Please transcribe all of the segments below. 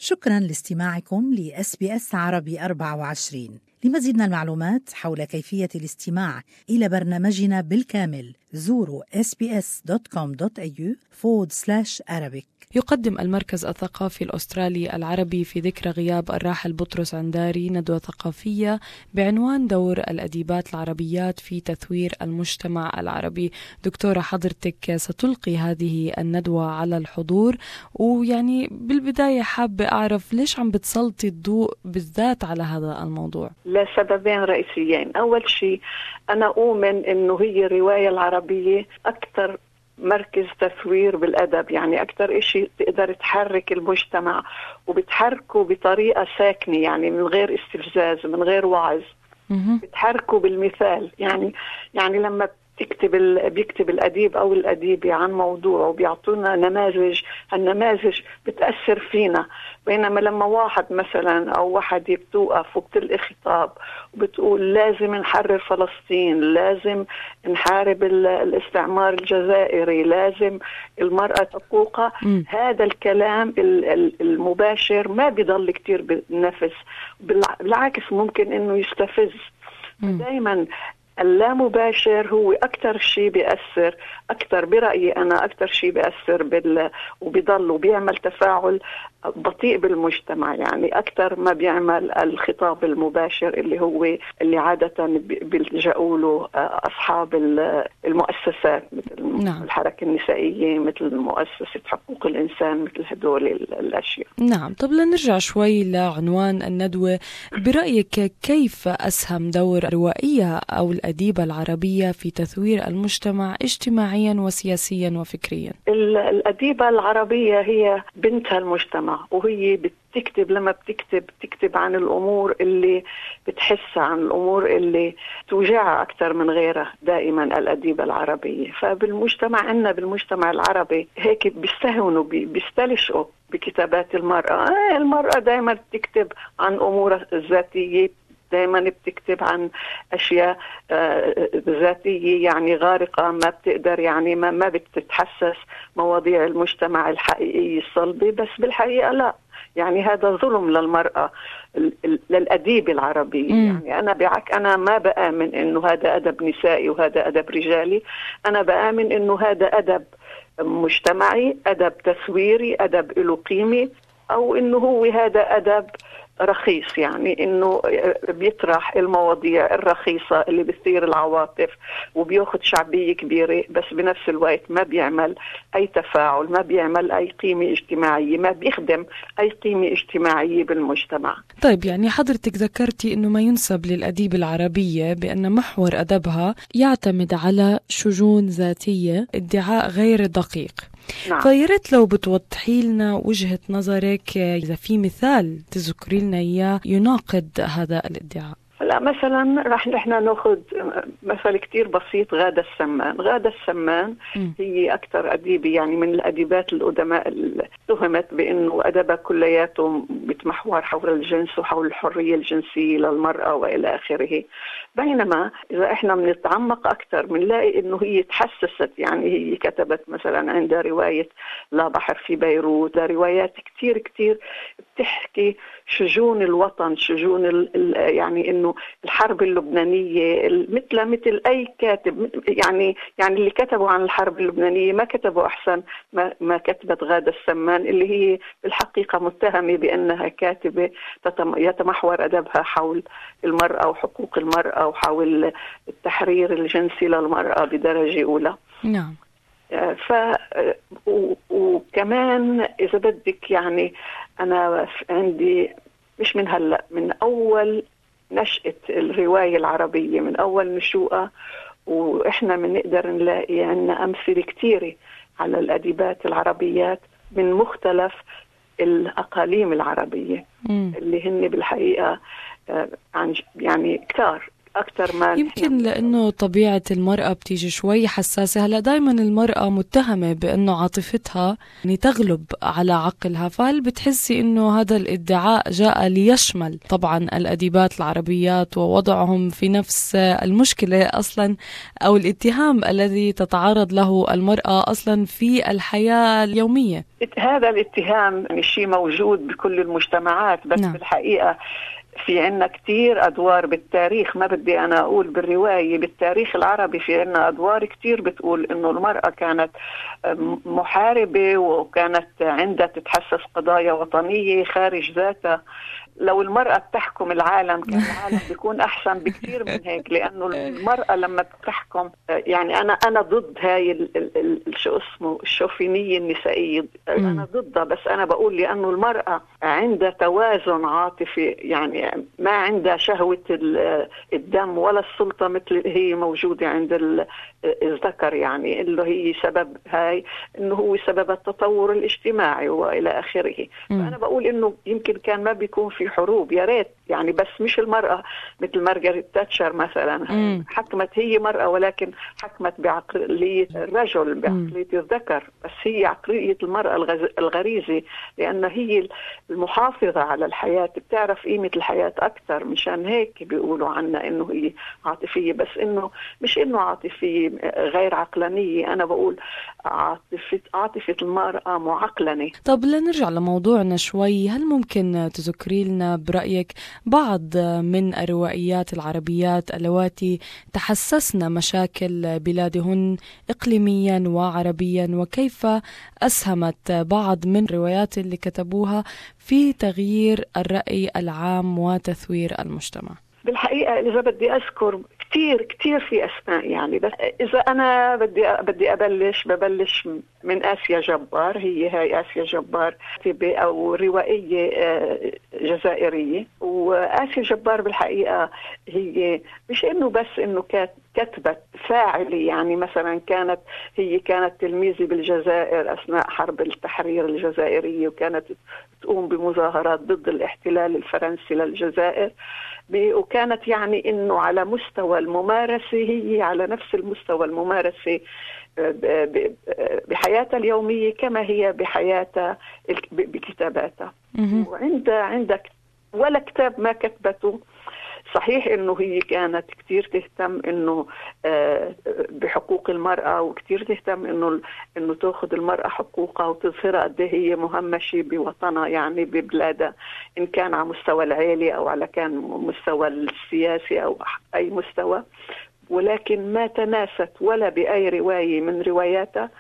شكرا لاستماعكم لSBS عربي 24. لمزيد من المعلومات حول كيفية الاستماع إلى برنامجنا بالكامل زوروا sbs.com.au/Arabic. يقدم المركز الثقافي الأسترالي العربي في ذكرى غياب الراحل بطرس عنداري ندوة ثقافية بعنوان دور الأديبات العربيات في تثوير المجتمع العربي. دكتورة، حضرتك ستلقي هذه الندوة على الحضور، ويعني بالبداية حابة أعرف ليش عم بتسلطي الضوء بالذات على هذا الموضوع؟ لسببين رئيسيين. أول شيء أنا أؤمن أنه هي الرواية العربية أكثر مركز تثوير بالأدب، يعني أكثر إشي تقدر تحرك المجتمع وبتحركه بطريقة ساكنة، يعني من غير استفزاز، من غير وعظ، بتحركه بالمثال. يعني لما بيكتب الأديب أو الأديبة عن موضوع وبيعطونا نماذج، النماذج بتأثر فينا. بينما لما واحد مثلا أو واحد بتوقف وبتلقي خطاب وبتقول لازم نحرر فلسطين، لازم نحارب الاستعمار الجزائري، لازم المرأة حقوقها، هذا الكلام المباشر ما بيضل كتير بالنفس، بالعكس ممكن إنه يستفز. دايما اللامباشر هو أكتر شيء بيأثر، أكتر برأيي أنا أكتر شيء بيأثر وبيضل وبيعمل تفاعل بطيء بالمجتمع، يعني أكتر ما بيعمل الخطاب المباشر اللي عادة بيلجأوا له أصحاب المؤسسات مثل الحركة النسائية، مثل مؤسسة حقوق الإنسان، مثل هدول الأشياء. نعم. طب لنرجع شوي لعنوان الندوة. برأيك كيف أسهم دور الروائية أو الأديبة العربية في تثوير المجتمع اجتماعيا وسياسيا وفكريا؟ الأديبة العربية هي بنتها المجتمع، وهي بتكتب، لما بتكتب عن الأمور اللي بتحسها، عن الأمور اللي توجعها أكثر من غيرها. دائما الأديبة العربية فبالمجتمع بالمجتمع العربي هيك بيستهونوا بيستلشقوا بكتابات المرأة. المرأة دائما بتكتب عن أمور ذاتية، دائما بتكتب عن أشياء ذاتية، يعني غارقة، ما بتقدر، يعني ما بتتحسس مواضيع المجتمع الحقيقي الصلبي. بس بالحقيقة لا، يعني هذا ظلم للمرأة، للأديب العربي. يعني أنا ما بآمن إنه هذا أدب نسائي وهذا أدب رجالي. أنا بآمن إنه هذا أدب مجتمعي، أدب تثويري، أدب له قيمة، أو إنه هو هذا أدب رخيص، يعني إنه بيطرح المواضيع الرخيصة اللي بتثير العواطف وبياخد شعبية كبيرة، بس بنفس الوقت ما بيعمل أي تفاعل، ما بيعمل أي قيمة اجتماعية، ما بيخدم أي قيمة اجتماعية بالمجتمع. طيب، يعني حضرتك ذكرتي إنه ما ينسب للأديب العربية بأن محور أدبها يعتمد على شجون ذاتية، ادعاء غير دقيق. نعم. فياريت لو بتوضحي لنا وجهة نظرك، إذا في مثال تذكري لنا إياه يناقض هذا الادعاء. لا، مثلا رح نحن ناخذ مثل كتير بسيط، غادة السمان هي أكثر أديبة، يعني من الأديبات القدماء اللي اتهمت بأنه أدبها كلياته بيتمحور حول الجنس وحول الحرية الجنسية للمرأة وإلى آخره. بينما إذا إحنا بنتعمق أكثر بنلاقي إنه هي تحسست، يعني هي كتبت مثلا عندها رواية لا بحر في بيروت، روايات كتير كتير بتحكي شجون الوطن، شجون يعني إنه الحرب اللبنانية، مثل أي كاتب، يعني اللي كتبوا عن الحرب اللبنانية ما كتبوا أحسن ما كتبت غادة السمان، اللي هي بالحقيقة متهمة بأنها كاتبة يتمحور أدبها حول المرأة وحقوق المرأة وحول التحرير الجنسي للمرأة بدرجة أولى. نعم. وكمان إذا بدك، يعني أنا عندي مش من هلأ، من أول نشأة الرواية العربية، من أول نشوءها، وإحنا بنقدر نلاقي عنا أمثلة كتيرة على الأديبات العربيات من مختلف الأقاليم العربية اللي هن بالحقيقة يعني كتار أكثر ما يمكن لأنه طبيعة المرأة بتيجي شوي حساسة. هلا دايما المرأة متهمة بأنه عاطفتها يعني تغلب على عقلها، فهل بتحسي أنه هذا الادعاء جاء ليشمل طبعا الأديبات العربيات ووضعهم في نفس المشكلة أصلا أو الاتهام الذي تتعرض له المرأة أصلا في الحياة اليومية؟ هذا الاتهام شيء موجود بكل المجتمعات، بس نعم. بالحقيقة في عنا كتير أدوار بالتاريخ، ما بدي أنا أقول بالرواية، بالتاريخ العربي في عنا أدوار كتير بتقول إنه المرأة كانت محاربة وكانت عندها تتحسس قضايا وطنية خارج ذاتها. لو المرأة بتحكم العالم كان العالم بيكون أحسن بكتير من هيك، لأنه المرأة لما بتحكم يعني أنا ضد هاي شو اسمه الشوفينية النسائية، أنا ضدها، بس أنا بقول لأنه المرأة عندها توازن عاطفي، يعني ما عندها شهوة الدم ولا السلطة مثل هي موجودة عند الذكر، يعني اللي هي سبب هاي إنه هو سبب التطور الاجتماعي وإلى آخره. فأنا بقول إنه يمكن كان ما بيكون في حروب، يا ريت يعني، بس مش المرأة مثل مارغريت تاتشر مثلا حكمت هي مرأة ولكن حكمت بعقلية الرجل، بعقلية الذكر، بس هي عقلية المرأة الغريزة، لأن هي المحافظة على الحياة، بتعرف قيمة الحياة أكثر، مشان هيك بيقولوا عنها إنه هي عاطفية، بس إنه مش إنه عاطفية غير عقلانية، أنا بقول عاطفة المرأة معقلنة. طب لنرجع لموضوعنا شوي، هل ممكن تذكري لنا برأيك بعض من الروائيات العربيات اللواتي تحسسن مشاكل بلادهن إقليميا وعربيا، وكيف أسهمت بعض من الروايات اللي كتبوها في تغيير الرأي العام وتثوير المجتمع؟ بالحقيقة إذا بدي أذكر كتير في أسماء يعني، بس إذا أنا بدي ببلش من آسيا جبار. هاي آسيا جبار كاتبة أو روائية جزائرية، وآسيا جبار بالحقيقة هي مش إنه بس إنه كتبت فاعلة، يعني مثلا كانت تلميذة بالجزائر أثناء حرب التحرير الجزائرية، وكانت تقوم بمظاهرات ضد الاحتلال الفرنسي للجزائر، وكانت يعني إنه على مستوى الممارسة هي على نفس المستوى الممارسة بحياتها اليومية كما هي بحياتها بكتاباتها. وعندك ولا كتاب ما كتبته. صحيح إنه هي كانت كتير تهتم إنه بحقوق المرأة، وكتير تهتم إنه تأخذ المرأة حقوقها وتظهرها قد هي مهمشة بوطنها، يعني ببلادها، إن كان على مستوى العائلي أو على كان مستوى السياسي أو أي مستوى، ولكن ما تناست ولا بأي رواية من رواياتها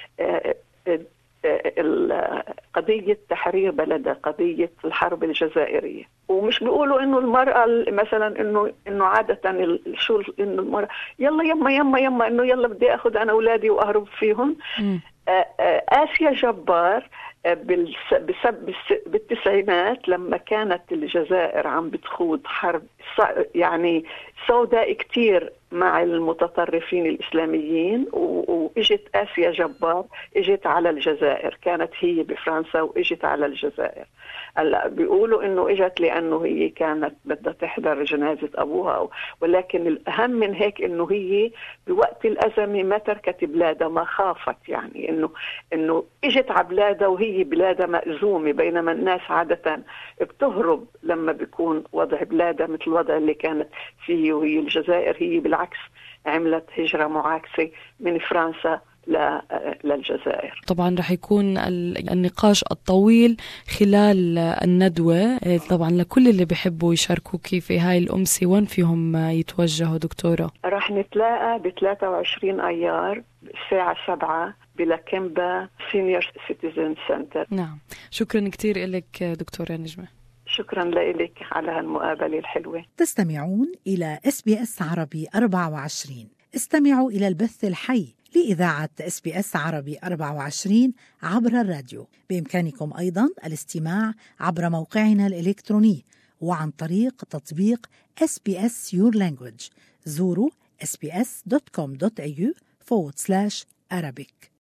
قضية تحرير بلدها، قضية الحرب الجزائرية. ومش بيقولوا إنه المرأة مثلا إنه عادة إنه المرأة يلا يما إنه يلا بدي أخذ أنا أولادي وأهرب فيهم. آسيا جبار بالتسعينات لما كانت الجزائر عم بتخوض حرب يعني سوداء كتير مع المتطرفين الإسلاميين، وإجت آسيا جبار إجت على الجزائر، كانت هي بفرنسا وإجت على الجزائر. هلا بيقولوا إنه إجت لأنه هي كانت بدها تحضر جنازة أبوها، ولكن الأهم من هيك إنه هي بوقت الأزمة ما تركت بلادها، ما خافت، يعني إنه إجت على بلادها وهي بلادها مأزومة، بينما الناس عادة بتهرب لما بيكون وضع بلادها مثل الوضع اللي كانت فيه. وهي الجزائر هي بالعكس عملت هجرة معاكسة من فرنسا للجزائر. طبعا رح يكون النقاش الطويل خلال الندوة، طبعا لكل اللي بيحبوا يشاركوكي في هاي الأمسية، وين فيهم يتوجهوا دكتورة؟ رح نتلاقى ب 23 أيار الساعة 7 بلاكمبا سينيور سيتيزن سنتر. نعم، شكرا كتير لك دكتورة نجمة. شكرا لك على هالمقابلة الحلوة. تستمعون إلى SBS عربي 24. استمعوا إلى البث الحي لإذاعة SBS عربي 24 عبر الراديو. بإمكانكم أيضاً الاستماع عبر موقعنا الإلكتروني وعن طريق تطبيق SBS Your Language. زوروا sbs.com.au/Arabic.